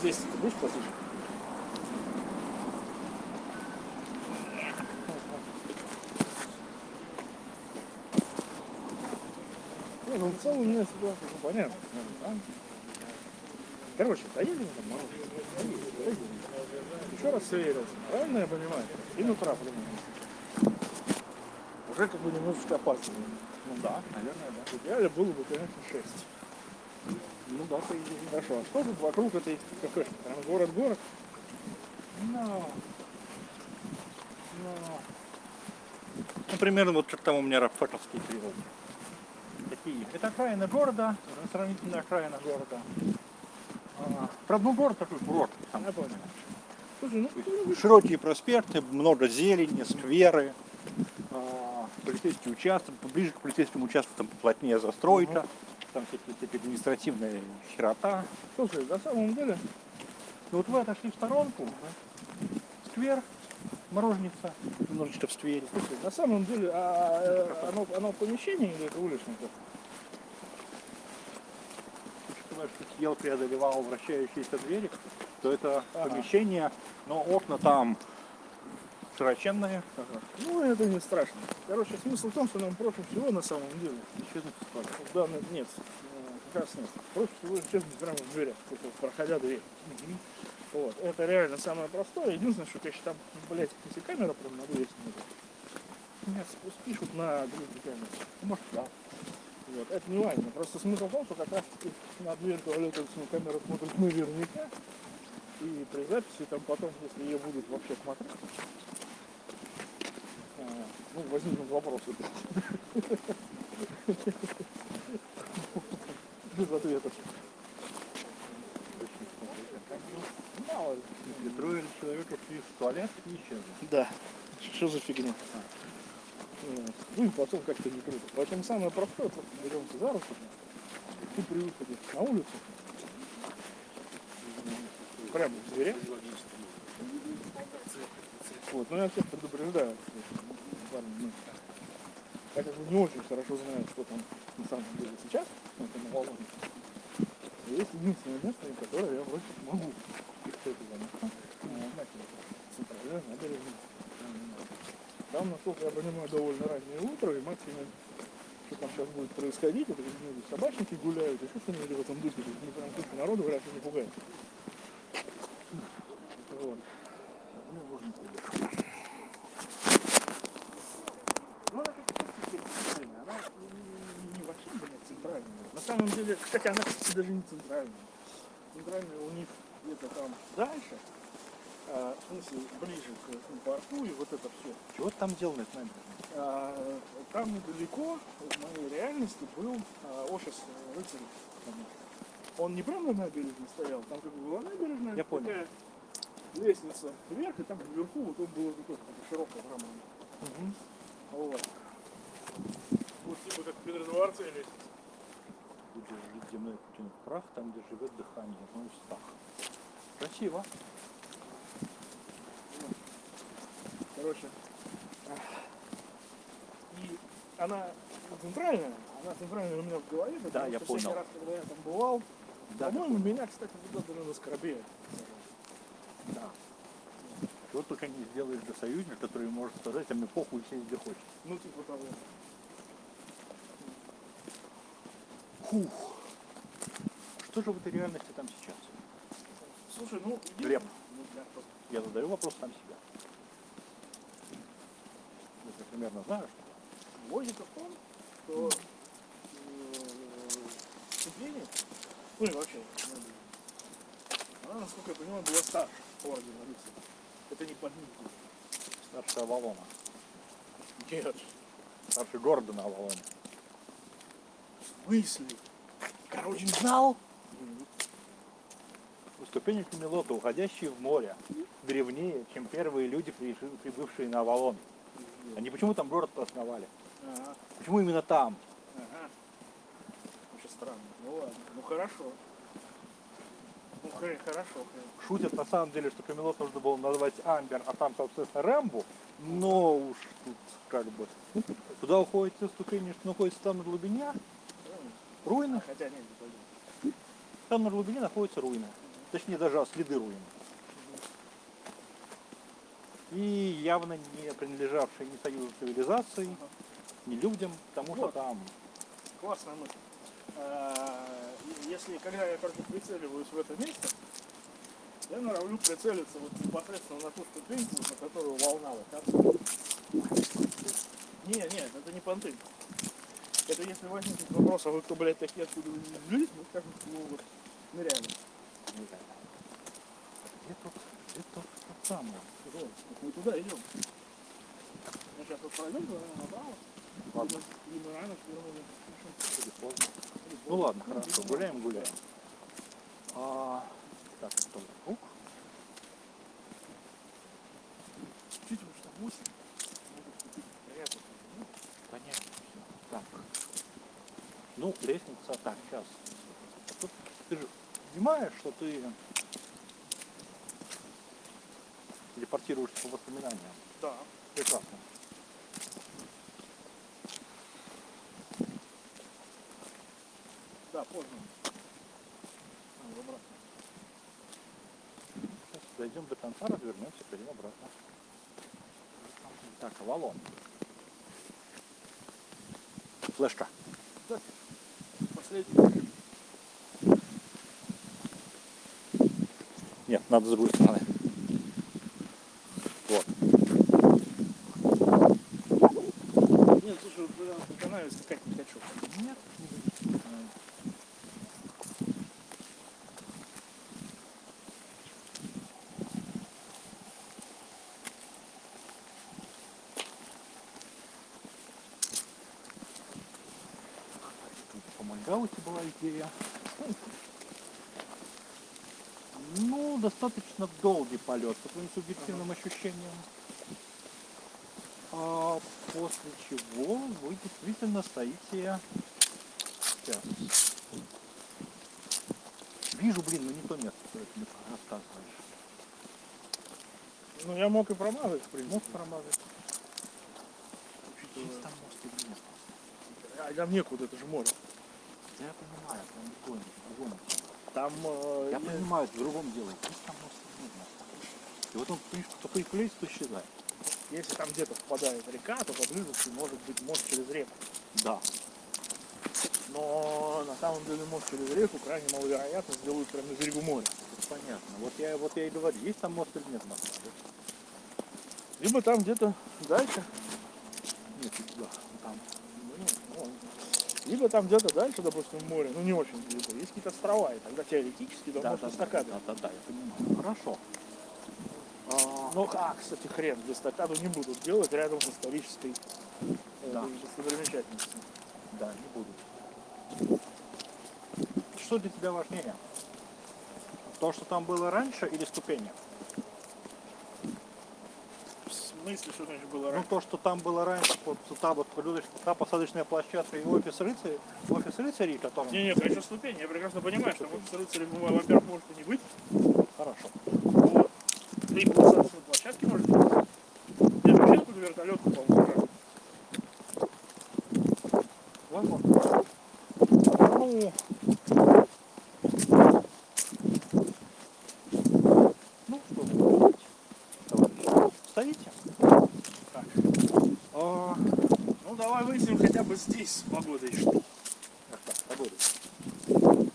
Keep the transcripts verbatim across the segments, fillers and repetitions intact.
двести ты будешь платить? Не, ну в целом у меня ситуация, ну понятно. А? Короче, доели мы там мороженое? Доели, доели. Еще раз сверился. Правильно я понимаю? И ну прав, уже как бы немножечко опаздываем. Ну да, наверное, да. В идеале было бы, конечно, шесть. Ну да, по идее. Хорошо, а что тут вокруг этой кафешки? Прям город-город? Но... Но... Ну, примерно вот как там у меня рабфаковские переводы. Такие. Это окраина города, сравнительно окраина города. А, правда, ну город такой курорт. Там, Я понял. Слушай, ну, широкие проспекты, много зелени, скверы, а, полицейский участок, ближе к полицейскому участку там поплотнее застройка, угу. Там всякие, всякие административная херота. Слушай, на самом деле, ну вот вы отошли в сторонку, угу. Сквер, мороженица, немножечко в сквере. Слушай, на самом деле, а, оно, оно помещение или это уличный? Если ты съел, преодолевал вращающиеся двери, то это ага. Помещение, но окна там широченные. Ага. Ну, это не страшно. Короче, смысл в том, что нам проще всего на самом деле. Исчезнуть в сторону. Да, нет, как раз нет. Проще всего исчезнуть прямо в дверях, проходя дверь. Угу. Вот. Это реально самое простое. Единственное, что, конечно, там, блядь, если камера прям на дверь смотрит. Нет, спишут на другую камеру. Может, да. Вот. Это не важно. Просто смысл в том, что как раз таки на дверь туалета камера смотрит наверняка. И при записи там потом, если ее будут вообще смотреть, а, ну, возникнут вопросы. Без ответов. Мало ли. Если трое человек шли в туалет и исчезли. Да. Что за фигня? А. Ну и потом как-то не круто. Поэтому самое простое, просто беремся за руку и при выходе на улицу прямо в дверях. Вот, но я всех предупреждаю, что ну, я как бы не очень хорошо знаю, что там на самом деле сейчас, это на Волоне. Есть единственное место, которое я вроде могу. И что это за место? Центральная набережная. Там, насколько я понимаю, довольно раннее утро, и максимум, что там сейчас будет происходить, это где-нибудь собачники гуляют, еще что-нибудь в этом духе, не прям куча народу вряд ли не пугает. Вот. Ну, можно сказать. Ну, она как-то центральная, она не, не вообще, блядь, центральная. На самом деле, кстати, она, кстати, даже не центральная. Центральная у них где-то там дальше. А, в смысле, ближе к порту и вот это все. Чего там делали с нами? А, там недалеко в моей реальности был а, офис рыцарей. Он не прямо на набережной стоял, там как бы была набережная. Я понял. Лестница вверх, и там вверху вот он был такой широкий роман. Угу. Вот. Вот типа как в Петродворце лестница. Тут же лежит земной Путин прах, там где живет дыхание, на устах. Красиво. Короче, и она центральная, она центральная у меня в голове, потому да, что я всякий понял. раз, когда я там бывал, да, по-моему, меня, кстати, туда даже наскорбели. Да. Чего только не сделаешь для союзника, который может сказать, а мне похуй сесть где хочешь. Ну, типа того. Фух. Что же в этой реальности там сейчас? Слушай, ну, Глеб, ну, я задаю вопрос сам себе. Я примерно знаю, что логика в том, что вступление, ну и вообще, она, насколько я понимаю, была старше ордена рыцарей. Это не поднятие. Старше Авалона. Нет. Старше Гордона Авалона. В смысле? Короче, не знал? Ступени Камелота, уходящие в море, древнее, чем первые люди, прибывшие на Авалон. Они почему там город основали? Ага. Почему именно там? Ага. Очень странно. Ну ладно, ну хорошо. Ну хорошо. Шутят на самом деле, что Камелот нужно было назвать Амбер, а там, собственно, Рэмбо. Но уж тут как бы... Туда уходят все ступени, что находится там на глубине. Руины. Хотя нет, не пойдем. Там на глубине находятся руины. точнее даже следы руин. И явно не принадлежавшие ни союзу цивилизаций, Ага. ни людям, потому что Вот. там... Классная мысль. А, Если, когда я только прицеливаюсь в это место, я норовлю прицелиться вот непосредственно на ту ступеньку, на которую волна вот. Не, нет, это не понты. Это если возникнет вопрос, а вы кто, блядь, такие, откуда вы не взялись, мы скажем, что ну, вот ныряли. Где тут, где тут тот самый? Вот, вот мы туда идем. Мы сейчас вот пройдем, наверное, направо. Ладно. И мы рано свернули. Или поздно. Ну ладно, хорошо, гуляем, гуляем. А, так, это круг. Чуть уж там восемь. Понятно. Понятно. Так. Ну, лестница. Так, сейчас. А тут ты же понимаешь, что ты телепортируешься по воспоминаниям. Да. Прекрасно. Да, поздно. Надо обратно. Сейчас дойдем до конца, развернемся, пойдем обратно. Так, Авалон. Флешка. Последний. Нет, надо с другой стороны. Вот. Нет, слушай, вот когда на канале скакать не хочу. Нет, по Мальгауте была идея. Ну, достаточно долгий полет, по твоим субъективным ощущениям. А после чего вы действительно стоите... Сейчас. Вижу, блин, но не то место, что ты мне рассказываешь. Ну, я мог и промазать, в принципе. Мог промазать. Учитывая- Есть там мост или нет? А там некуда, это же море. Да я понимаю, там другое, по-другому. Там... э, Я есть- понимаю, в другом дело. Есть там мост или нет моста? И вот он, понимаешь, что появляется, то исчезает. Если там где-то впадает река, то поблизости может быть мост через реку. Да. Но на самом деле мост через реку крайне маловероятно сделают прямо на берегу моря. Это понятно. Вот я, вот я и говорю, есть там мост или нет моста? Либо там где-то дальше, Нет, да, там. ну, ну, либо там где-то дальше, допустим, море, ну не очень далеко, есть какие-то острова, и тогда теоретически там Да, можно да, эстакаду. да, да, да, я понимаю. Хорошо. А, Ну, а, кстати, хрен, эстакаду не будут делать рядом с исторической э, Да. достопримечательностью. да, не буду. Что для тебя важнее? То, что там было раньше, или ступени? В смысле, что значит было Ну, раньше? то, что там было раньше, вот та, вот, та посадочная площадка и офис рыцарей, офис рыцарей, который... Не-не, конечно, ступень. Я прекрасно понимаю, что офис рыцаря, во-первых, может и не быть. Хорошо. Вот. Да и посадочной площадки может быть. Я вообще какую-то вертолетку, по-моему, Возможно. Ну, ну что вы, товарищи, стоите? Так. А, Ну, давай выясним хотя бы здесь с погодой что. как так, погода.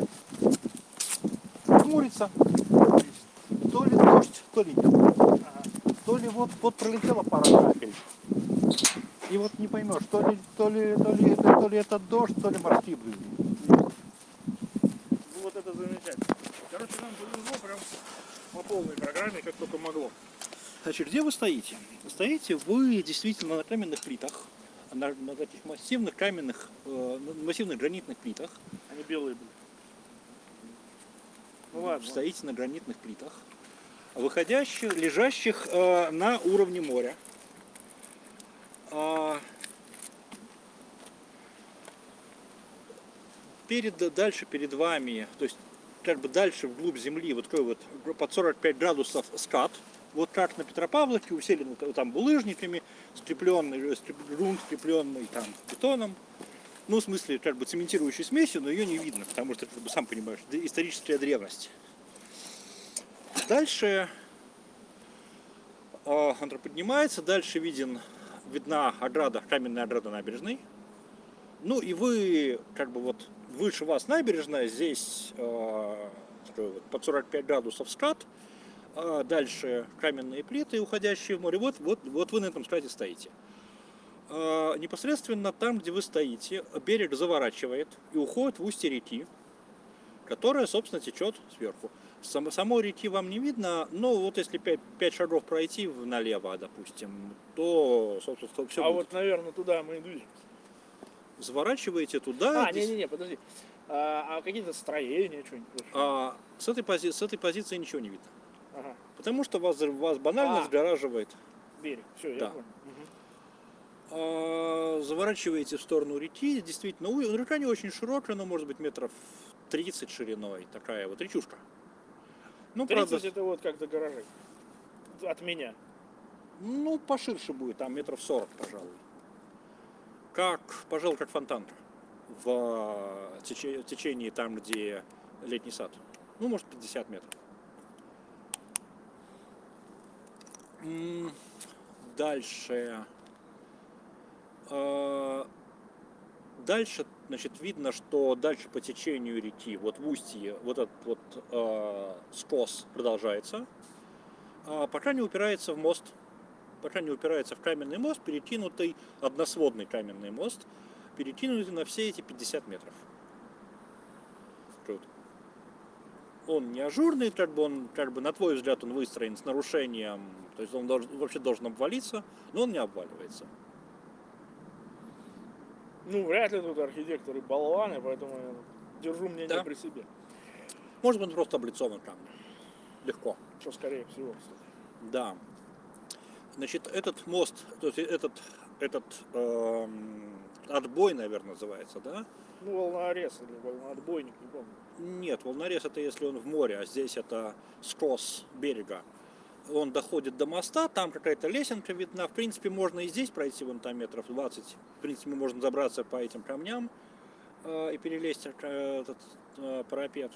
Хмурится. То ли дождь, то ли нет. Ага. То ли вот, вот пролетела пара капель. И вот не поймешь, то ли, то ли, то ли, это, то ли это дождь, то ли морские брызги. Ну, вот это замечательно. Короче, нам повезло прям по полной программе, как только могло. Значит, где вы стоите? Стоите вы действительно на каменных плитах, на, на таких массивных каменных, э, на массивных гранитных плитах. Они белые были. Ну ладно. Стоите на гранитных плитах, выходящих, лежащих э, на уровне моря. А, перед, дальше перед вами, то есть как бы дальше вглубь земли, вот такой вот под сорок пять градусов скат. Вот как на Петропавловке, усиленный там булыжниками, скрепленный, грунт скрепленный там бетоном. Ну, в смысле, как бы цементирующей смесью, но ее не видно, потому что, как бы, сам понимаешь, историческая древность. Дальше э, Антра поднимается, дальше виден, видна ограда, каменная ограда набережной. Ну и вы, как бы вот, выше вас набережная, здесь э, такой вот под сорок пять градусов скат, а дальше каменные плиты, уходящие в море. Вот, вот, вот вы на этом скате стоите. Э, непосредственно там, где вы стоите, берег заворачивает и уходит в устье реки, которая, собственно, течет сверху. Само, самой реки вам не видно, но вот если пять шагов пройти налево, допустим, то, собственно, все А будет. вот, наверное, туда мы и движемся. Заворачиваете туда. А, не-не-не, подожди. А, а какие-то строения, что-нибудь? А, с, этой пози с этой позиции ничего не видно. Ага. Потому что вас, вас банально А. сгораживает. Берег. Все, Да. я понял. Мгм. А, заворачиваете в сторону реки. Действительно, у- река не очень широкая, но может быть метров тридцать шириной. Такая вот речушка. Ну, тридцать правда, это вот как до гаражей. От меня. ну, поширше будет, там метров сорок, пожалуй. Как, пожалуй, как фонтан в э, тече- течении там, где летний сад. Ну, может, пятьдесят метров. М, Дальше. Э, Дальше, значит, видно, что дальше по течению реки, вот в устье, вот этот вот э, скос продолжается, а пока не упирается в мост, пока не упирается в каменный мост, перекинутый, односводный каменный мост, перекинутый на все эти пятьдесят метров. Круто. Он не ажурный, как бы он, как бы на твой взгляд, он выстроен с нарушением, то есть он должен, вообще должен обвалиться, но он не обваливается. Ну, вряд ли тут архитекторы болваны, поэтому я держу мнение Да. при себе. Может быть, он просто облицован камнем. Легко. Что скорее всего, кстати. Да. Значит, этот мост, то есть этот, этот эм, отбой, наверное, называется, да? Ну, волнорез или волноотбойник, не помню. Нет, волнорез это если он в море, а здесь это скос берега. Он доходит до моста, там какая-то лесенка видна. В принципе, можно и здесь пройти вон там метров двадцать. В принципе, можно забраться по этим камням э, и перелезть э, этот э, парапет.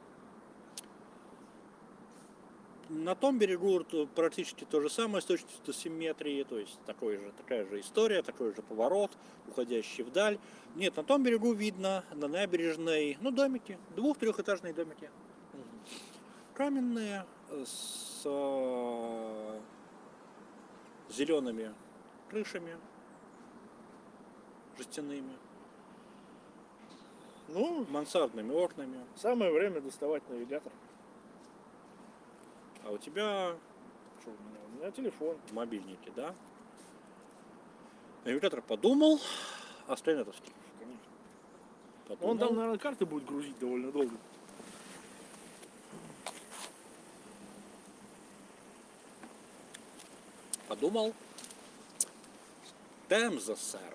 На том берегу практически то же самое, с точностью до симметрии, то есть такой же, такая же история, такой же поворот, уходящий вдаль. Нет, на том берегу видно, на набережной, ну, домики, двух-трехэтажные домики. Каменные, с э, зелеными крышами, жестяными, Ну, мансардными окнами. самое время доставать навигатор. А у тебя Что у меня? У меня телефон. в мобильнике, да? Навигатор подумал, а Стэнетовский. Конечно. Подумал. Он там, наверное, карты будет грузить довольно долго. Подумал. Темза, сэр.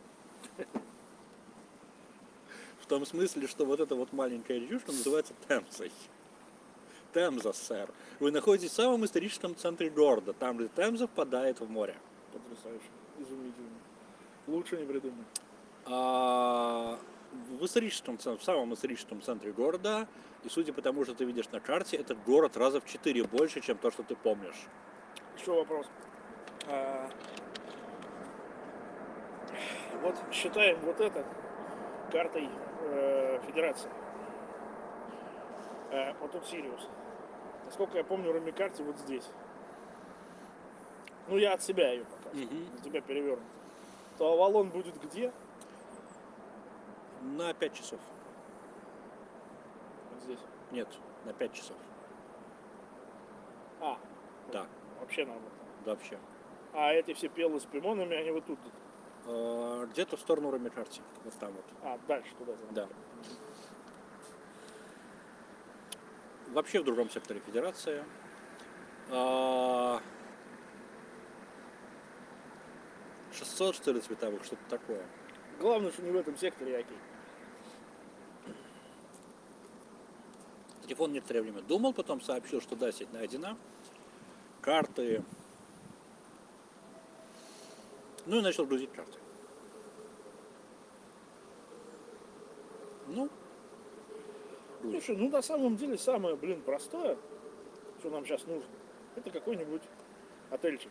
В том смысле, что вот эта вот маленькая речушка называется Темзой. Темза, сэр. Вы находитесь в самом историческом центре города, там, где Темза впадает в море. Потрясающе. Изумительно. Лучше не придумать. А в историческом, ц- в самом историческом центре города, и судя по тому, что ты видишь на карте, этот город раза в четыре больше, чем то, что ты помнишь. Еще вопрос. А, вот считаем вот это картой э, Федерации. Э, вот тут Сириус. Насколько я помню, Рамикарте вот здесь. Ну, я от себя ее показываю. Мгм. На тебя перевернут. То Авалон будет где? На пять часов. Вот здесь. Нет, на пять часов. А, Да, вообще наоборот. да, вообще. А эти все пелы с пимонами, они вот тут. А, где-то в сторону Рамикарти. Вот там вот. А, дальше туда. Да. Вообще в другом секторе Федерации. А, шестьсот, что ли, световых, что-то такое. Главное, что не в этом секторе, окей. Телефон некоторое время думал, потом сообщил, что да, сеть найдена. Карты. Ну и начал грузить карты. Ну, грузит. Слушай, ну на самом деле самое, блин, простое, что нам сейчас нужно, это какой-нибудь отельчик.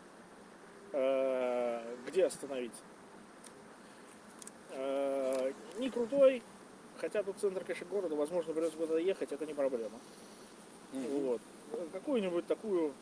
Э, Где остановиться? Э, Не крутой, хотя тут центр, конечно, города, возможно, придется куда-то ехать, это не проблема. Вот. Какую-нибудь такую...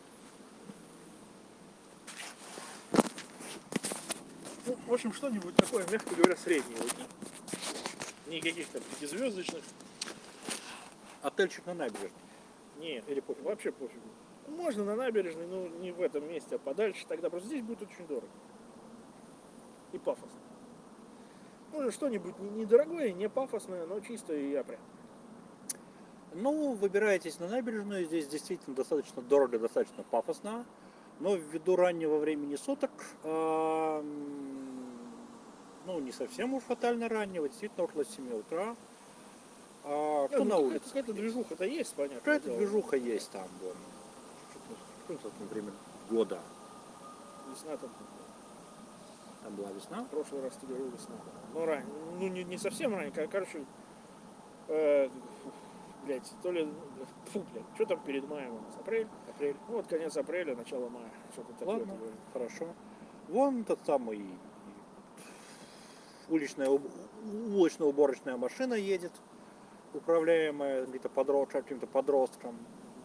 Ну, в общем, что-нибудь такое, мягко говоря, среднее. Не каких-то пятизвездочных. Отельчик на набережной. Нет, или пофиг, вообще пофигу. Можно на набережной, но не в этом месте, а подальше. Тогда просто здесь будет очень дорого. И пафосно. Можно что-нибудь недорогое, не пафосное, но чистое и опрятное. Ну, выбираетесь на набережную, здесь действительно достаточно дорого, достаточно пафосно, но ввиду раннего времени суток, э, ну, не совсем уж фатально раннего, действительно около семи утра. А кто Ну, на какая-то- улице? Какая-то движуха-то есть, понятно. Какая-то движуха есть там, вон. Что-то на время года. Весна там, Там была весна. в прошлый раз тебе говорил весна. Ну, ранее. Ну, не, не совсем ранее, кор- короче, э, блядь, то ли, фу, блядь, что там перед маем у нас? Апрель? Апрель. Ну, вот конец апреля, начало мая. Что-то такое. Ладно, ты говоришь. хорошо. Вон тот самый уличная, уб- улично-уборочная машина едет, управляемая где-то подрос- каким-то подростком.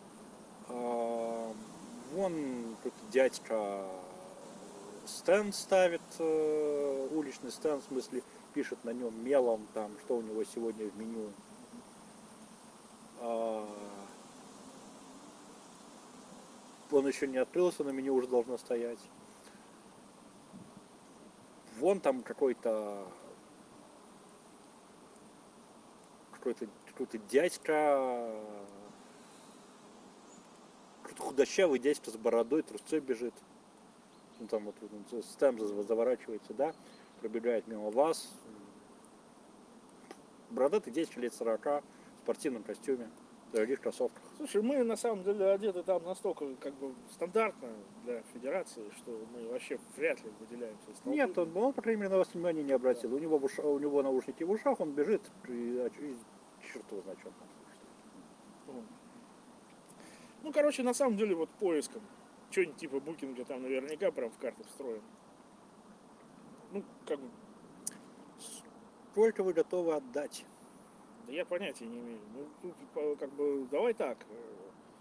А, Вон тут дядька стенд ставит, э, уличный стенд, в смысле, пишет на нем мелом, там, что у него сегодня в меню. А, Он еще не открылся, на меню уже должно стоять. Вон там какой-то какой-то какой-то дядька, какой-то худощавый дядька с бородой, трусцой бежит. Ну, там вот он стенд заворачивается, да, пробегает мимо вас. Бородатый дядька лет сорока, в спортивном костюме, в дорогих кроссовках. Слушай, мы на самом деле одеты там настолько как бы стандартно для федерации, что мы вообще вряд ли выделяемся из толпы. Нет, он, он, по крайней мере, на вас внимания не обратил. У него, в уша- у него наушники в ушах, он бежит, и, и черт его знает, что он там слушает. Ну, короче, на самом деле, вот поиском. Что-нибудь типа букинга там наверняка прям в карты встроен. Ну, как бы, Сколько вы готовы отдать? да я понятия не имею. Ну, тут, по- как бы, давай так. э,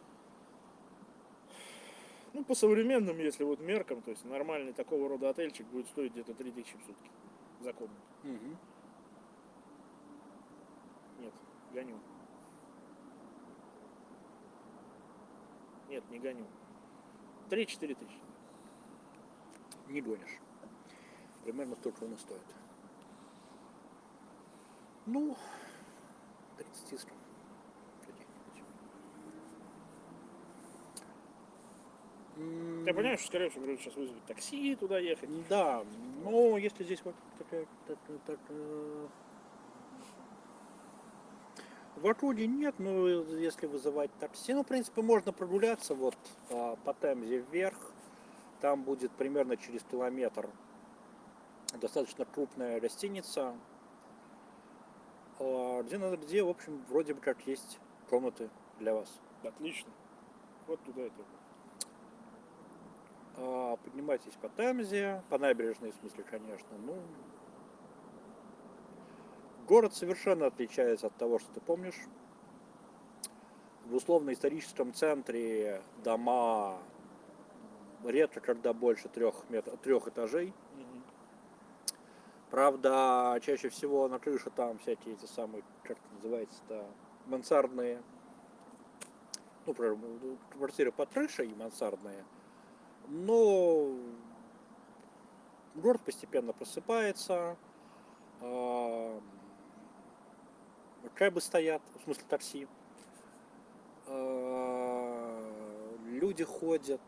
Ну, по современным, если вот меркам, то есть нормальный такого рода отельчик будет стоить где-то три тысячи в сутки за комнату. Угу. Нет, гоню. Нет, не гоню. три-четыре тысячи. Не гонишь. Примерно столько он и стоит. Ну, тридцать искров. М, Ты понимаешь, что, скорее всего, придется сейчас вызвать такси, туда ехать. Да, но если здесь вот такая, так, так, э, в округе нет, но если вызывать такси, ну, в принципе, можно прогуляться вот а, по Темзе вверх, там будет примерно через километр достаточно крупная гостиница, а, где, надо- где, в общем, вроде бы как есть комнаты для вас. Отлично. Вот туда это. А, Поднимайтесь по Темзе, по набережной, в смысле, конечно. Ну, город совершенно отличается от того, что ты помнишь. В условно-историческом центре дома редко когда больше трех, метр, трех этажей. Мгм. Правда, чаще всего на крыше там всякие эти самые, как это называется-то, мансардные. Ну, например, квартиры под крышей мансардные. Но город постепенно просыпается. а, Кэбы стоят, в смысле такси. а, Люди ходят.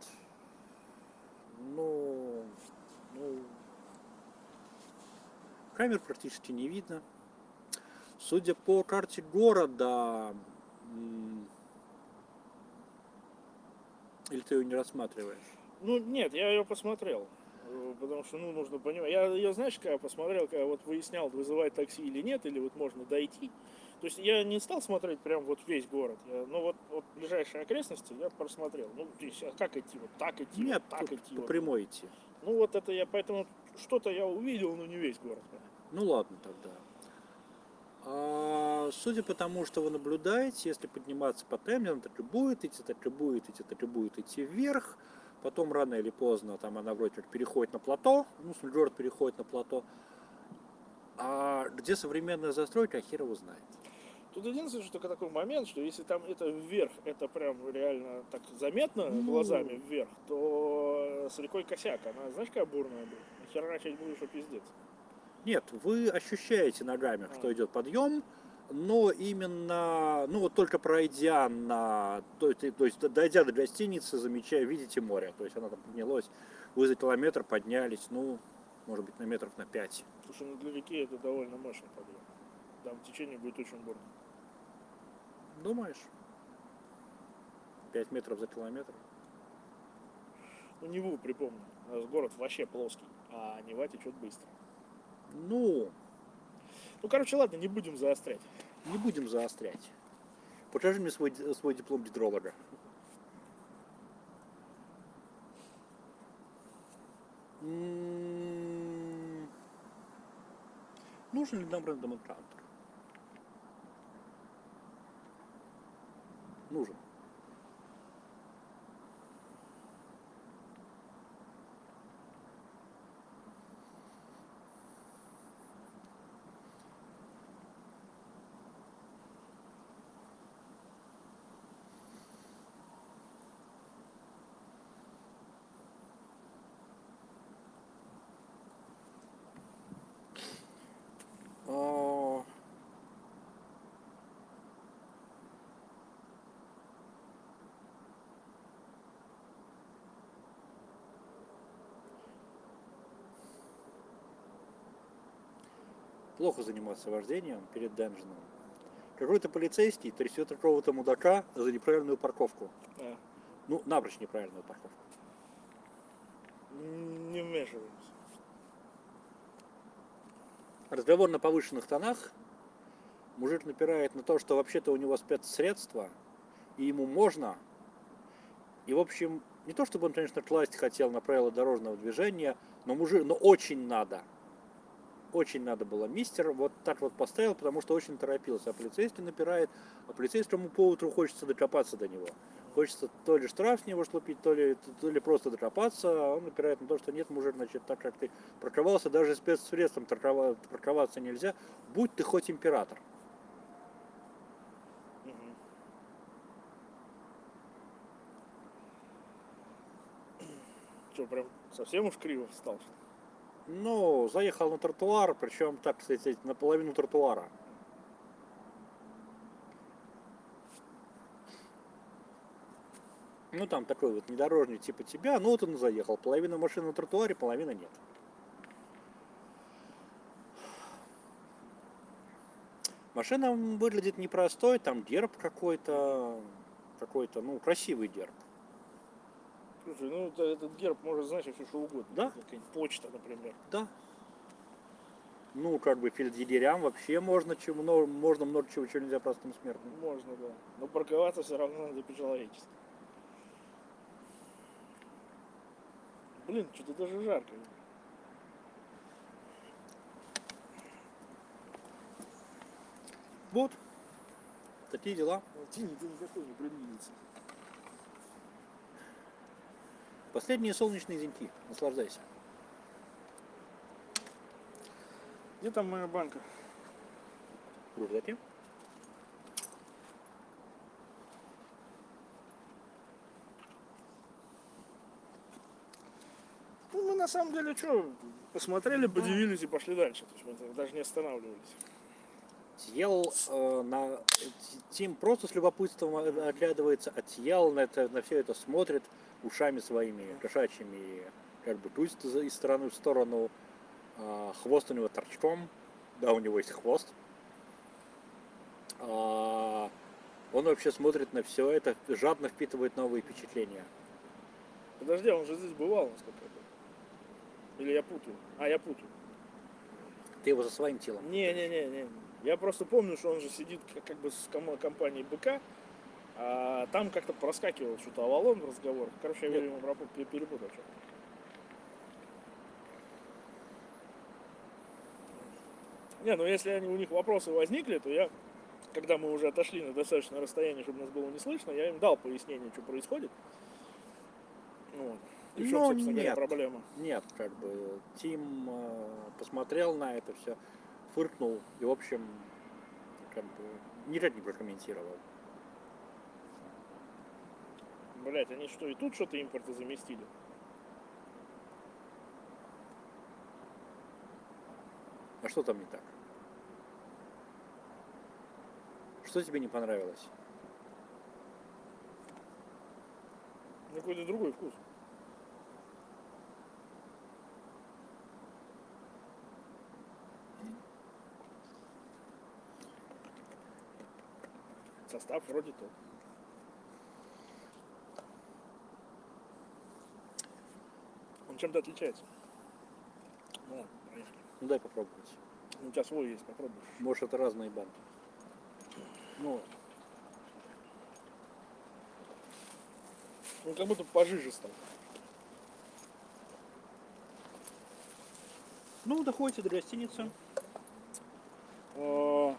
Ну, ну, камер практически не видно. Судя по карте города, м, или ты ее не рассматриваешь? Ну, нет, я ее посмотрел. Э, Потому что, ну, нужно понимать. Я, я, знаешь, когда посмотрел, когда вот выяснял, вызывать такси или нет, или вот можно дойти. То есть я не стал смотреть прям вот весь город. Я, ну вот, вот ближайшие окрестности я просмотрел. Ну, здесь, а как идти? Вот так идти, Нет, вот так тут идти. по вот. прямой идти. Ну вот это я, поэтому что-то я увидел, но не весь город. Ну ладно тогда. А, судя по тому, что вы наблюдаете, если подниматься по Темзе, так и будет идти, так и будет идти, так и будет идти вверх. Потом рано или поздно там она вроде как переходит на плато, ну, город переходит на плато. А где современная застройка, хер его знает. Тут единственное, что только такой момент, что если там это вверх, это прям реально так заметно Ну. глазами вверх, то с рекой косяк. Она, знаешь, какая бурная будет? Херачить будешь, что пиздец. Нет, вы ощущаете ногами, А. что идет подъем, но именно, ну вот только пройдя на, то, то, то есть дойдя до гостиницы, замечая, видите море. То есть она там поднялась, вы за километр поднялись, ну, может быть, на метров на пять. Слушай, ну для реки это довольно мощный подъем. Там течение будет очень бурно. Думаешь? пять метров за километр? Ну, Неву припомню. У нас город вообще плоский, а Нева течет быстро. Ну, Ну, короче, ладно, не будем заострять. не будем заострять. Покажи мне свой, свой диплом гидролога. М, Нужен ли нам рандоматантер? Нужен. А, Плохо заниматься вождением перед данженом. Какой-то полицейский трясет какого-то мудака за неправильную парковку. А, Ну, напрочь неправильную парковку. не вмешиваемся. Разговор на повышенных тонах. Мужик напирает на то, что вообще-то у него спецсредства, и ему можно. И, в общем, не то чтобы он, конечно, класть хотел на правила дорожного движения, но мужик, но очень надо. Очень надо было. Мистер вот так вот поставил, потому что очень торопился. А полицейский напирает, а полицейскому по утру хочется докопаться до него. Хочется то ли штраф с него слупить, то ли, то ли просто докопаться. А он напирает на то, что нет, мужик, значит, так как ты парковался, даже спецсредством парковаться нельзя, будь ты хоть император. Мгм. Что, прям совсем уж криво встал? что ли? Ну, заехал на тротуар, причем, так сказать, наполовину тротуара. Ну, там такой вот внедорожник типа тебя, ну вот он и заехал. Половина машин на тротуаре, половина нет. Машина выглядит непростой, там герб какой-то, какой-то, ну, красивый герб. Слушай, ну это- этот герб может значить все что угодно. Да. Какая-нибудь почта, например. Да. Ну, как бы фельдъегерям вообще можно, чего, но- можно много чего, чего нельзя простым смертным. Можно, да. Но парковаться все равно надо по-человечески. Блин, что-то даже жарко. Вот. Такие дела. Тени ты никакой не приблизится. Последние солнечные деньки. Наслаждайся. Где там моя банка? В рюкзаке. Ну, мы на самом деле что, посмотрели, подивились и пошли дальше. То есть мы так даже не останавливались. Тьел э, на Тим просто с любопытством оглядывается, а Тьел на, это, на все это смотрит ушами своими кошачьими, как бы тусть из стороны в сторону, а, хвост у него торчком, да, у него есть хвост. А, он вообще смотрит на все это, жадно впитывает новые впечатления. Подожди, он же здесь бывал, насколько я помню. Или я путаю? А, я путаю. Ты его за своим телом. Не-не-не-не. Я просто помню, что он же сидит как, как бы с комо- компанией БК, а там как-то проскакивал что-то Авалон в разговорах. Короче, я, Нет. видимо, пропу- пе- перепутал что-то. Не, ну если они, у них вопросы возникли, то я, когда мы уже отошли на достаточное расстояние, чтобы нас было не слышно, я им дал пояснение, что происходит. Вот. И в чем, Ну, собственно говоря, нет. проблема. Нет, как бы Тим э, посмотрел на это все, фыркнул и, в общем, как бы никак не прокомментировал. Блять, они что, и тут что-то импорта заместили? А что там не так? Что тебе не понравилось? Ну, какой-то другой вкус. Состав вроде тот. Он чем-то отличается. Ну ладно, поехали. Ну дай попробовать. У тебя свой есть, попробуешь. Может, это разные банки. Ну, Ну, как будто пожиже стал. ну доходите до гостиницы. О,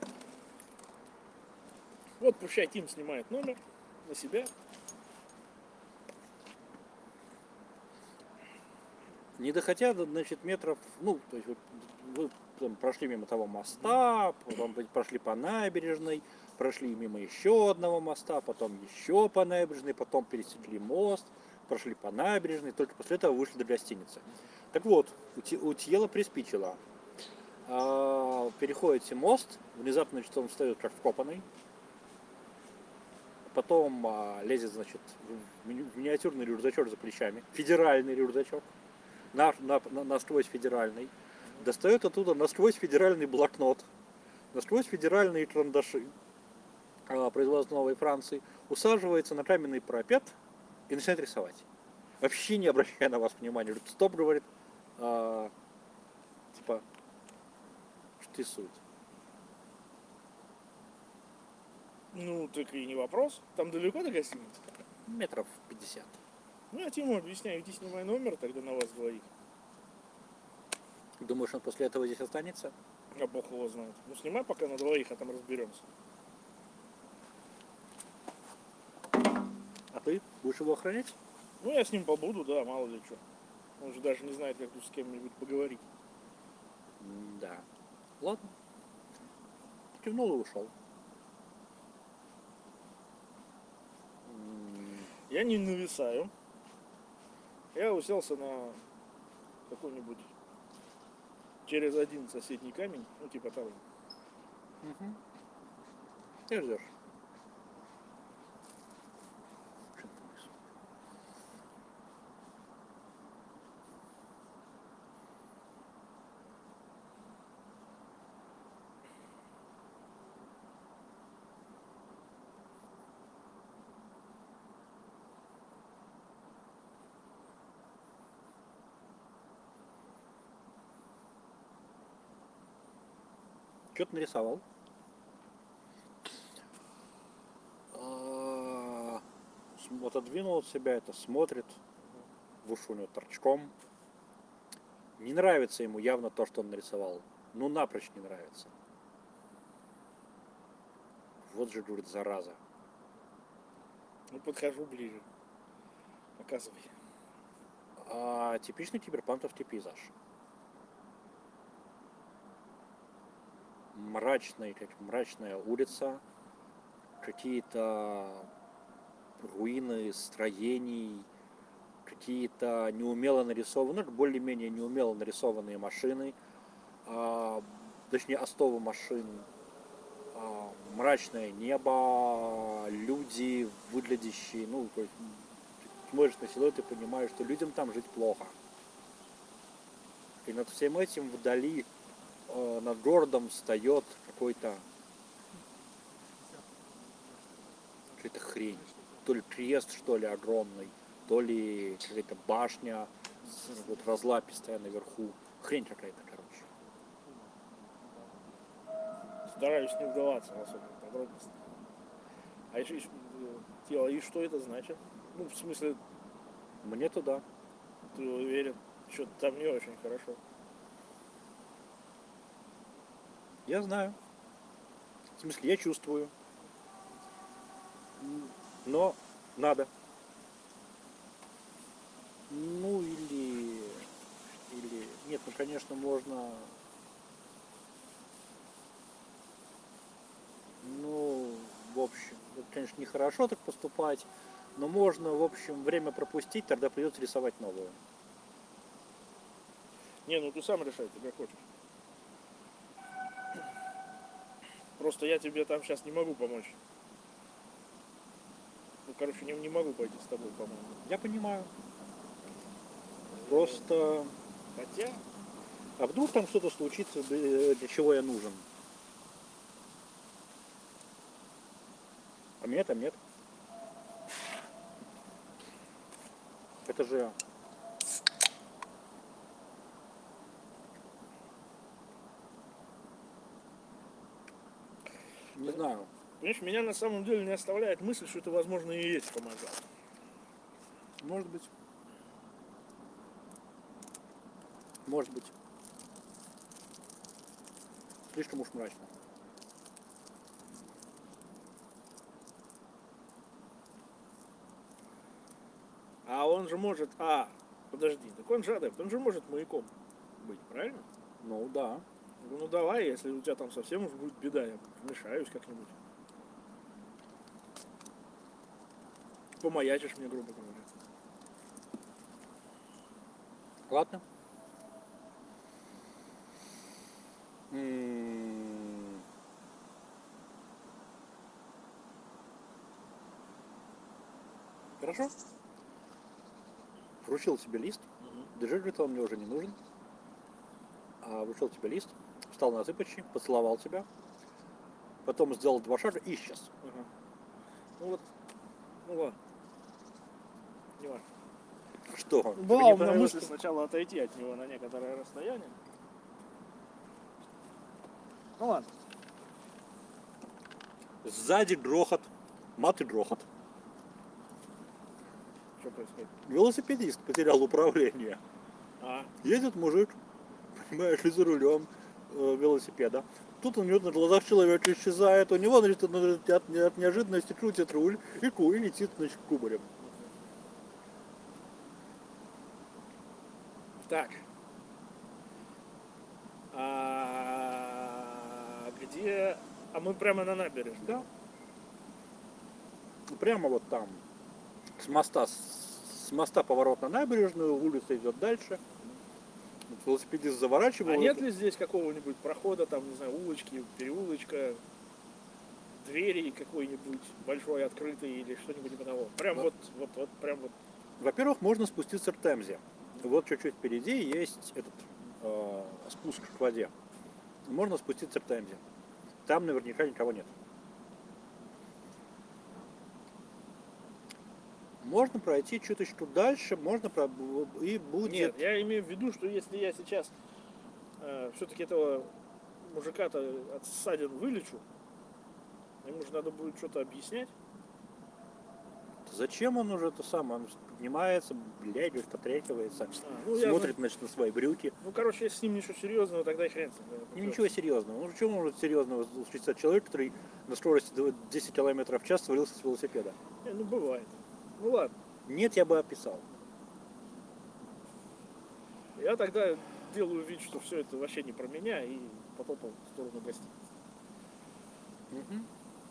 вот пущай Тим снимает номер на себя. Не доходя, до, значит, метров, ну, то есть вы, вы там прошли мимо того моста, потом прошли по набережной, прошли мимо еще одного моста, потом еще по набережной, потом пересекли мост, прошли по набережной, только после этого вышли до гостиницы. Так вот, у, Ти- у Тьела приспичило. А, переходите мост, внезапно, значит, он встает как вкопанный, потом а, лезет, значит, в мини- в миниатюрный рюкзачок за плечами, федеральный рюкзачок, на, на, на- насквозь федеральный, достает оттуда насквозь федеральный блокнот, насквозь федеральные карандаши а, производства Новой Франции, усаживается на каменный парапет и начинает рисовать. Вообще не обращая на вас внимания. Говорит, стоп, говорит, а, типа, что рисует? Ну, так и не вопрос. Там далеко до гостиницы? Метров пятьдесят. Ну, я Тиму объясняю, иди снимай номер, тогда на вас двоих. Думаешь, он после этого здесь останется? А бог его знает. Ну, снимай пока на двоих, а там разберемся. А ты будешь его охранять? Ну, я с ним побуду, да, мало ли что. Он же даже не знает, как тут с кем-нибудь поговорить. Да. Ладно. Кивнул и ушел. Я не нависаю. Я уселся на какой-нибудь через один соседний камень, ну, типа того. Угу. Ты ждешь. Что ты нарисовал? А, см- Отодвинул от себя это, смотрит, в уши у него торчком. Не нравится ему явно то, что он нарисовал. Ну, напрочь не нравится. Вот же, говорит, зараза. Ну, подхожу ближе. Показывай. А, типичный киберпанковский пейзаж. Мрачный, как мрачная улица, какие-то руины строений, какие-то неумело нарисованные, ну, более-менее неумело нарисованные машины, а, точнее остовы машин, а, мрачное небо, люди, выглядящие, ну, то есть, смотришь на силуэт и понимаешь, что людям там жить плохо. И над всем этим вдали, э, над городом встает какой-то какая-то хрень. То ли крест, что ли, огромный, то ли какая-то башня, с- вот разлапистая наверху. Хрень какая-то, короче. Стараюсь не вдаваться в особые подробности. А еще, тело, и что это значит? Ну, в смысле, Мне туда. ты уверен, что-то там не очень хорошо. Я знаю. В смысле, я чувствую. М, Но надо. Ну или... Или... Нет, ну конечно можно... Ну, в общем, это, конечно, нехорошо так поступать, но можно, в общем, время пропустить, тогда придется рисовать новую. Не, ну ты сам решай, ты как хочешь. Просто я тебе там сейчас не могу помочь. Ну, короче, не, не могу пойти с тобой, по-моему. Я понимаю. Просто... Хотя, А вдруг там что-то случится, для для чего я нужен? А меня там нет. Это же... Не знаю. понимаешь, меня на самом деле не оставляет мысль, что это, возможно, и есть помогал. Может быть. Может быть. Слишком уж мрачно. А он же может... А, подожди, так он же адепт, он же может маяком быть, правильно? Ну да. Ну, ну давай, если у тебя там совсем уж будет беда, я вмешаюсь как-нибудь. Помаячишь мне, грубо говоря. Ладно. М. Хорошо. Вручил тебе лист. Держи, говорит, он мне уже не нужен. А вручил тебе лист, встал на цыпочки, поцеловал тебя. Потом сделал два шага и исчез. Ага. Ну вот, ну ладно. Не важно. Что? Была Тебе у не меня понравилось, мысль что- сначала отойти от него на некоторое расстояние. Ну ладно. Сзади грохот. Мат и грохот. Что происходит? Велосипедист потерял управление. А, Едет мужик, понимаешь ли, за рулем э, велосипеда. Тут у него на глазах человек исчезает, у него, значит, от, от неожиданности крутит руль и ку и летит, значит, кубарем. так. А где... А мы прямо на набережной. Да. Прямо вот там. С моста, с моста поворот на набережную, улица идет дальше. Вот велосипедист заворачивал. А нет это- ли здесь какого-нибудь прохода, там, не знаю, улочки, переулочка, двери какой-нибудь большой, открытой или что-нибудь типа того? Прям Да. вот, вот, вот, прям вот. Во-первых, можно спуститься к Темзе. Вот чуть-чуть впереди есть этот э, спуск к воде. Можно спуститься к Темзе. Там наверняка никого нет. Можно пройти чуточку дальше, можно про... и будет... Нет, я имею в виду, что если я сейчас э, все-таки этого мужика-то от ссадин вылечу, ему же надо будет что-то объяснять. Зачем он уже это самое? Он поднимается, блядь, потряхивается, А, ну, я смотрит, значит, на свои брюки. Ну, короче, если с ним ничего серьезного, тогда и хрен с ним. И ничего серьезного. Ну, что может серьезного случиться от человека, который на скорости десять километров в час свалился с велосипеда? Не, ну, бывает. Ну, ладно. Нет, я бы описал. Я тогда делаю вид, что все это вообще не про меня, и потопал в сторону гостиницы. Мгм.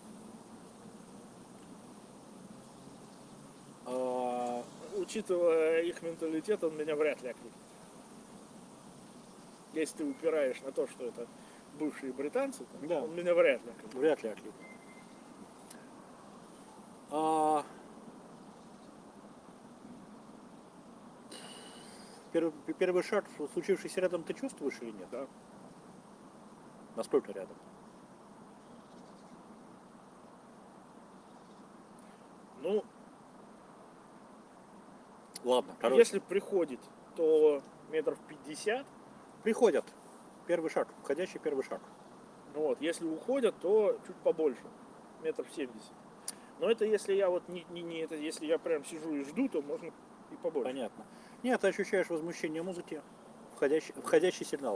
А, Учитывая их менталитет, он меня вряд ли окликнет. Если ты упираешь на то, что это бывшие британцы, то Да. он меня вряд ли окликнет. Вряд ли окликнут. А, Первый, первый шаг, случившийся рядом, ты чувствуешь или нет? Да. Насколько рядом? Ну, Ладно, короче. если приходит то метров пятьдесят. Приходят. Первый шаг. Входящий первый шаг. Вот. Если уходят, то чуть побольше. Метров семьдесят. Но это если я вот не, не, не это, если я прям сижу и жду, то можно и побольше. Понятно. Нет, ты ощущаешь возмущение музыки. Входящий, входящий сигнал.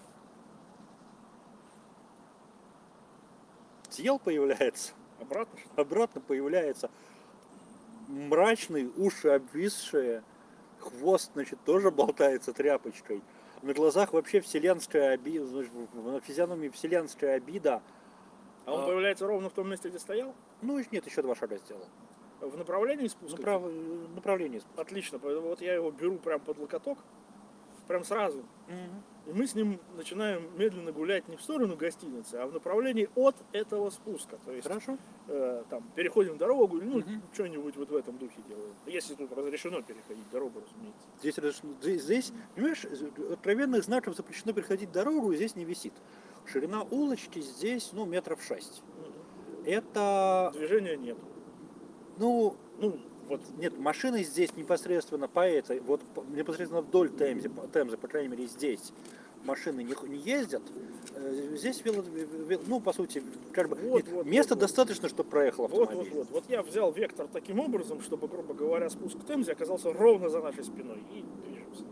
Съел появляется. Обратно что ли? Обратно появляется мрачный, уши обвисшие, хвост, значит, тоже болтается тряпочкой. На глазах вообще вселенская обида, на физиономии вселенская обида. А он А. появляется ровно в том месте, где стоял? Ну, и нет, еще два шага сделал. В направлении спуска? Направ... Направление. Отлично, поэтому вот я его беру прям под локоток, прям сразу. И мы с ним начинаем медленно гулять не в сторону гостиницы, а в направлении от этого спуска. То есть Хорошо. э, там переходим дорогу, ну, Мгм. что-нибудь вот в этом духе делаем. Если тут разрешено переходить дорогу, разумеется. Здесь, разрешено- здесь, здесь, понимаешь, откровенных знаков запрещено переходить дорогу здесь не висит. Ширина улочки здесь, ну, метров шесть. Это, Движения нет. ну, Ну, вот нет, машины здесь непосредственно по этой, вот по- непосредственно вдоль Темзы, по- Темзы, по крайней мере, здесь машины не, х- не ездят. Э, Здесь, вело- ве- ну, по сути, как бы, Вот, нет, вот, места вот, вот. достаточно, чтобы проехал Вот, автомобиль. вот, вот. Вот я взял вектор таким образом, чтобы, грубо говоря, спуск к Темзе оказался ровно за нашей спиной. И движемся.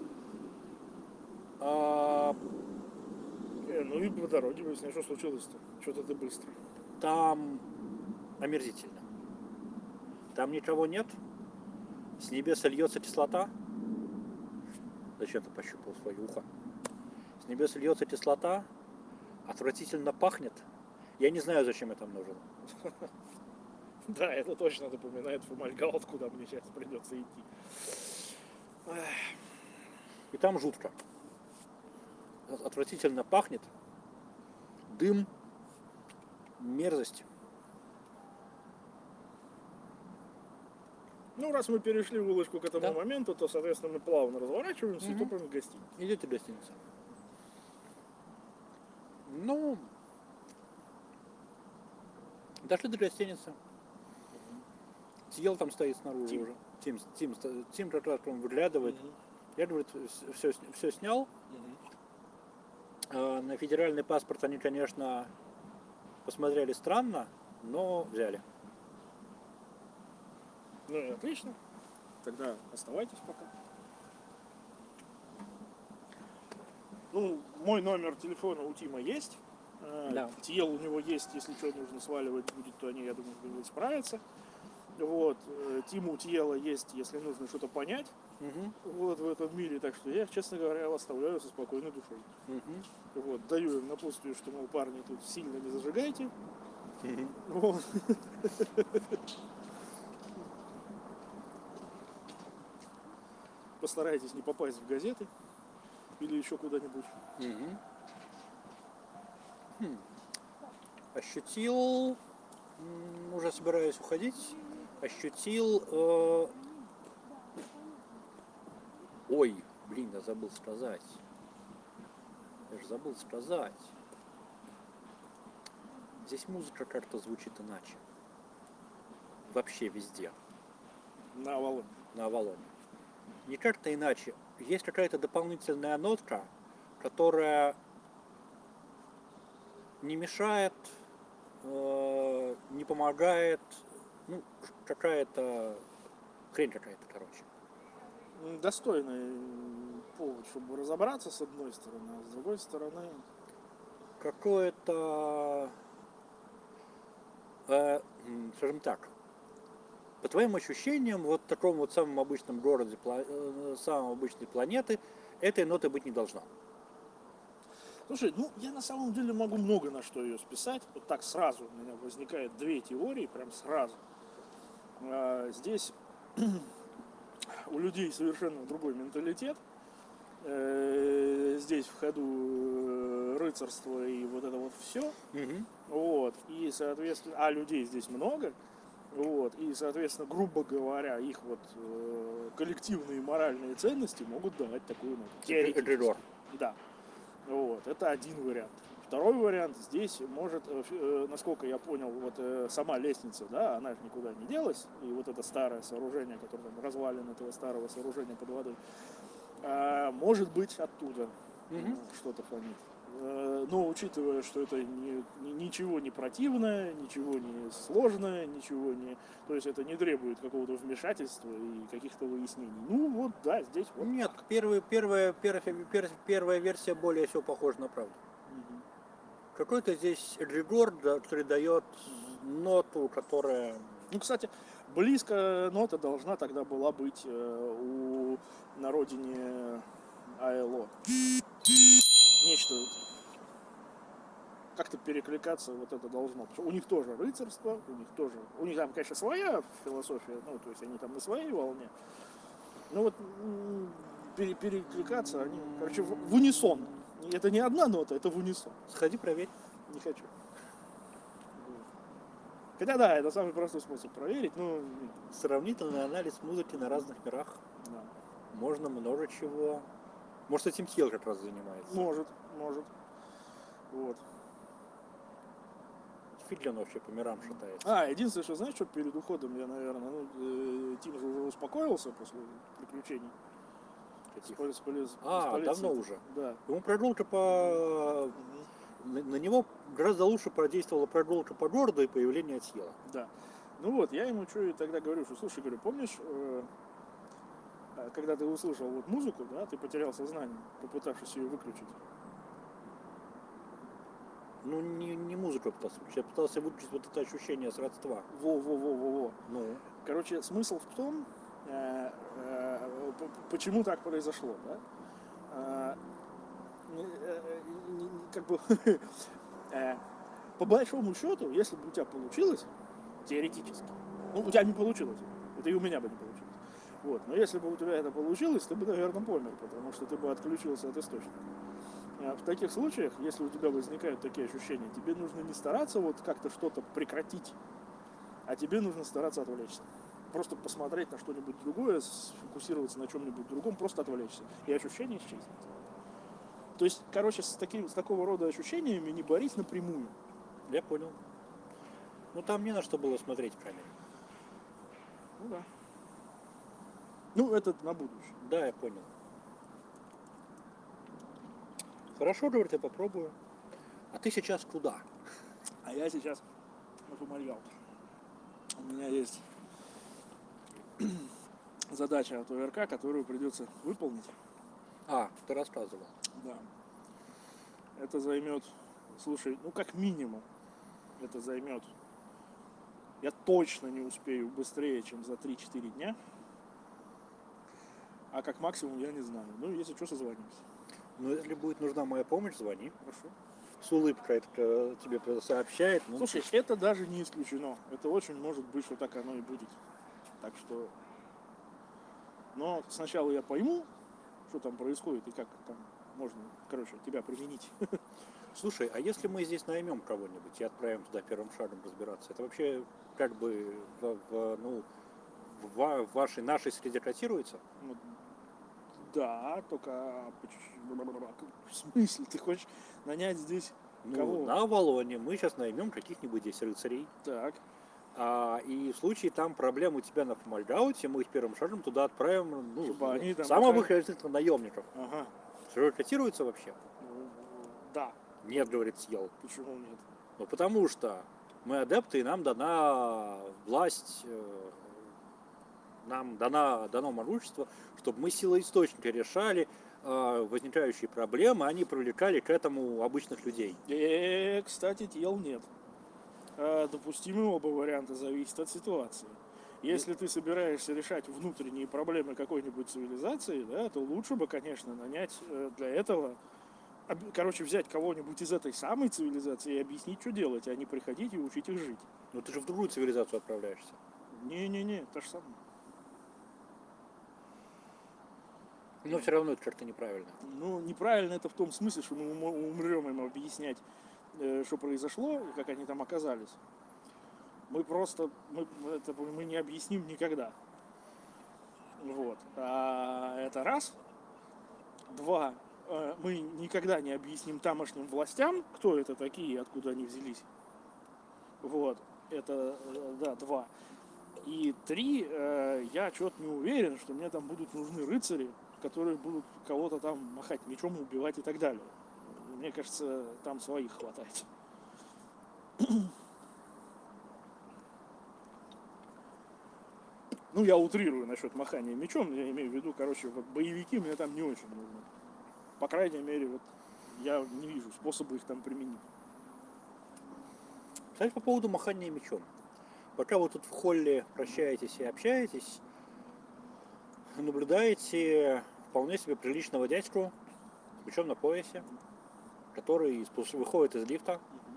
А, Э, ну и по дороге выясняю, что случилось-то. Что-то ты быстро. там омерзительно. Там никого нет. С небес льется кислота. Зачем ты пощупал свое ухо? С небес льется кислота. Отвратительно пахнет. Я не знаю, зачем я там нужен. Да, это точно напоминает Фомальгаут, куда мне сейчас придется идти. Эх, И там жутко. От- Отвратительно пахнет. Дым. Мерзость. Ну, раз мы перешли улочку к этому Да. моменту, то, соответственно, мы плавно разворачиваемся и Мгм. топаем в гостиницу. Идете в гостиницу. Ну, дошли до гостиницы. Съел там стоит снаружи Тим. уже. Тим, Тим, sto- Тим как раз он выглядывает. Я, говорит, все, все снял. А, На федеральный паспорт они, конечно, посмотрели странно, но взяли. Ну и отлично. Тогда оставайтесь пока. Ну, мой номер телефона у Тима есть. Э, Да. Тиел у него есть, если что нужно сваливать будет, то они, я думаю, как-нибудь справятся. Вот. э, Тиму у Тиела есть, если нужно что-то понять Мгм, вот в этом мире. Так что я, честно говоря, оставляю со спокойной душой. мгм, Вот, даю им напутствие, что, мол, парни, тут сильно не зажигайте. мгм. Вот. Постарайтесь не попасть в газеты или еще куда-нибудь. Мгм. Хм. Ощутил, м, уже собираюсь уходить, ощутил, э, ой, блин, я забыл сказать, я же забыл сказать, здесь музыка как-то звучит иначе, вообще везде, На Авалоне. на Авалоне, не как-то иначе, есть какая-то дополнительная нотка, которая не мешает, э, не помогает, ну, какая-то хрень какая-то, короче. М, Достойный повод, чтобы разобраться с одной стороны, а с другой стороны, Какое-то, э, м, скажем так, по твоим ощущениям, вот в таком вот самом обычном городе, пла- э, самой обычной планеты, этой ноты быть не должно. слушай, ну я на самом деле могу много на что ее списать. Вот так сразу у меня возникает две теории, прям сразу. А, здесь у людей совершенно другой менталитет. Э, Здесь в ходу э, рыцарство и вот это вот все. Мгм. Вот. И, соответственно, а людей здесь много. Вот. И, соответственно, грубо говоря, их вот э, коллективные моральные ценности могут давать такую ноту. Теоретически. Эгрегор. Да. Вот. Это один вариант. Второй вариант, здесь может, э, ф- э, насколько я понял, вот э, сама лестница, да, она же никуда не делась, и вот это старое сооружение, которое там развалин этого старого сооружения под водой, А, может быть, оттуда Мгм. что-то фонит. Э, Но учитывая, что это не- ни- ничего не противное, ничего не сложное, ничего не... То есть это не требует какого-то вмешательства и каких-то выяснений. Ну вот, да, здесь вот Нет, так. первый, первая, первая, пер- первая версия более всего похожа на правду. Мгм. Какой-то здесь эгрегор, да, который дает ноту, которая... Ну, кстати, близко нота должна тогда была быть э, у на родине АЛО. Нечто как-то перекликаться вот это должно. Потому что у них тоже рыцарство, у них тоже... У них там, конечно, своя философия, ну, то есть они там на своей волне. Ну вот м, пере- перекликаться они, короче, в, в унисон. Это не одна нота, это в унисон. Сходи, проверь. Не хочу. Хотя да, это самый простой способ проверить, ну, Сравнительный анализ музыки на разных мирах. да. Можно много чего. Может, этим Хилл как раз занимается. Может, может. Вот. Фиг ли он вообще по мирам шатается. А, единственное, что знаешь, что перед уходом я, наверное, ну, э, Тим же уже успокоился после приключений. Каких? С поли- с поли- с А, полицией. давно уже. Да. Ему прогулка по... На, на него гораздо лучше продействовала прогулка по городу и появление Тьела. Да. Ну вот, я ему что и тогда говорю, что слушай, говорю, помнишь, э, э, когда ты услышал вот музыку, да, ты потерял сознание, попытавшись ее выключить. Ну, не, не музыку я пытался выключить, я пытался выключить вот это ощущение сродства. Во-во-во-во-во. Ну, Короче, смысл в том, э, э, п- почему так произошло, да? Э, не- э, не- не- как бы, э, по большому счету, если бы у тебя получилось, теоретически, ну, у тебя не получилось, это и у меня бы не получилось. Вот. Но если бы у тебя это получилось, ты бы, наверное, помер, потому что ты бы отключился от источника. А в таких случаях, если у тебя возникают такие ощущения, тебе нужно не стараться вот как-то что-то прекратить, а тебе нужно стараться отвлечься. Просто посмотреть на что-нибудь другое, сфокусироваться на чем-нибудь другом, просто отвлечься. И ощущение исчезнет. То есть, короче, с, таким, с такого рода ощущениями не борись напрямую. я понял. Ну, там не на что было смотреть в камере. Ну да. Ну, это на будущее. Да, я понял. Хорошо, говорит, я попробую. А ты сейчас куда? А я сейчас на Фомальгалт. У меня есть задача от ОРК, которую придется выполнить. А, ты рассказывал. Да. Это займет, слушай, ну как минимум, это займет, я точно не успею быстрее, чем за три-четыре дня. А как максимум я не знаю. Ну, если что, созвонимся. Но если будет нужна моя помощь, звони. Хорошо. С улыбкой это тебе сообщает. Ну, Слушай, это даже не исключено. Это очень может быть, что так оно и будет. Так что... Но сначала я пойму, что там происходит и как там можно, короче, тебя применить. слушай, а если мы здесь наймем кого-нибудь и отправим туда первым шагом разбираться, это вообще как бы в, в, ну, в, ва- в вашей, нашей среде котируется? Ну, да, только... В смысле? Ты хочешь нанять здесь Ну, кого? на Авалоне мы сейчас наймем каких-нибудь здесь рыцарей. Так. А, и в случае там проблем у тебя на Фомальгауте, мы их первым шагом туда отправим, ну, Чтобы они там самых пока- разных наемников. Ага. Что, котируется вообще? Ну, да. Нет, говорит Съел. Почему нет? Ну, потому что мы адепты, и нам дана власть, э, нам дана, дано могущество, чтобы мы силой источника решали э, возникающие проблемы, а не привлекали к этому обычных людей. Э, кстати, тел нет. А допустимы оба варианта, зависит от ситуации. Если ты собираешься решать внутренние проблемы какой-нибудь цивилизации, да, то лучше бы, конечно, нанять э, для этого, об- короче, взять кого-нибудь из этой самой цивилизации и объяснить, что делать, а не приходить и учить их жить. Ну, ты же в другую цивилизацию отправляешься. Не-не-не, то же самое. Но все равно это как-то неправильно. Ну, неправильно это в том смысле, что мы умо- умрем им объяснять, э, что произошло и как они там оказались. Мы просто, мы, это мы не объясним никогда. Вот. А это раз. Два. э, Мы никогда не объясним тамошним властям, кто это такие и откуда они взялись. Вот. Это, э, да, два. И три. э, Я что-то не уверен, что мне там будут нужны рыцари, которые будут кого-то там махать мечом, убивать и так далее. Мне кажется, там своих хватает. Ну, я утрирую насчет махания мечом, я имею в виду, короче, вот боевики мне там не очень нужны. По крайней мере, вот я не вижу способа их там применить. Кстати, по поводу махания мечом. Пока вы тут в холле прощаетесь и общаетесь, наблюдаете вполне себе приличного дядьку с мечом на поясе, который спус- выходит из лифта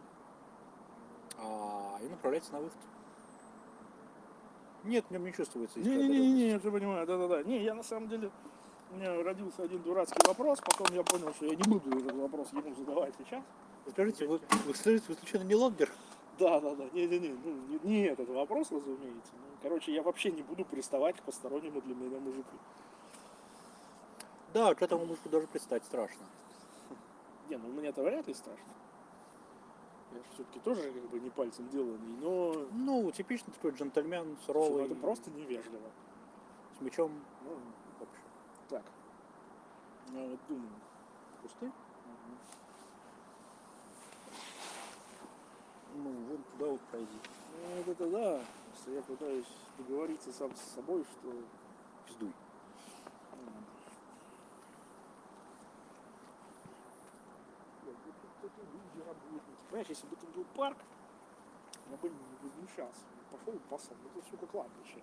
а, и направляется на выход. Нет, в нем не чувствуется искра Не-не-не, я все понимаю, да-да-да. Не, я на самом деле, у меня родился один дурацкий вопрос, потом я понял, что я не буду этот вопрос ему задавать сейчас. Скажите, вы, вы, скажите, вы случайно не лонгер? Да, да, да. Не-не-не, ну, не, не этот вопрос, разумеется. Ну, короче, я вообще не буду приставать к постороннему для меня мужику. Да, к этому мужику даже представить страшно. Не, ну мне это вряд ли страшно. Я же все-таки тоже как бы не пальцем деланный, но Ну, типичный такой джентльмен, ну, суровый, это просто невежливо. с мечом. Ну, В общем. так. Я вот думаю. Пусты? Ну, вон туда вот пройди. Ну, вот это да. Просто я пытаюсь договориться сам с собой, что... Пиздуй. ну, блядь, вот тут такие люди, работники. Понимаешь, если бы тут был парк, я бы не возмущался. Пошел и пасал. Это, сука, кладбище.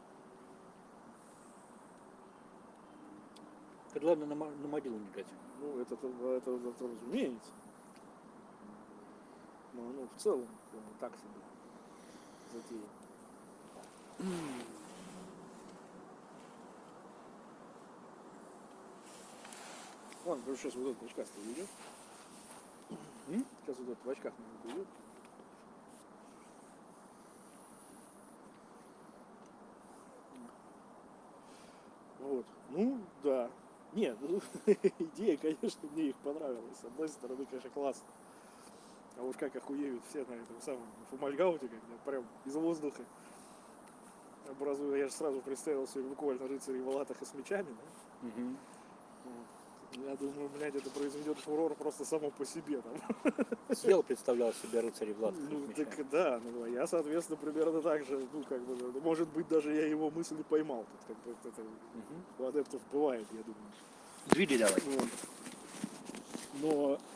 Ты, главное, на, мо- на могилу не глядь. Ну, это, это, это, это разумеется. Но ну, в целом, э, так себе затея. Ладно, потому что сейчас вот этот в очках идет. Сейчас вот этот в очках наверное, идет. Вот. Ну, да. Нет, ну, идея, конечно, мне их понравилась. С одной стороны, конечно, классно. А уж как охуеют все на этом самом фомальгауте, когда прям из воздуха образуя. Я же сразу представил себе буквально рыцарей в латах и с мечами, да? Угу. Вот. Я думаю, блядь, это произведет фурор просто само по себе. Там. Съел, представлял себе рыцарей в латах. Ну, так да, ну, а я, соответственно, примерно так же, ну, как бы, да, может быть, даже я его мысли поймал. Тут, как бы, это у адептов бывает, я думаю. Двиги давай. Вот. Но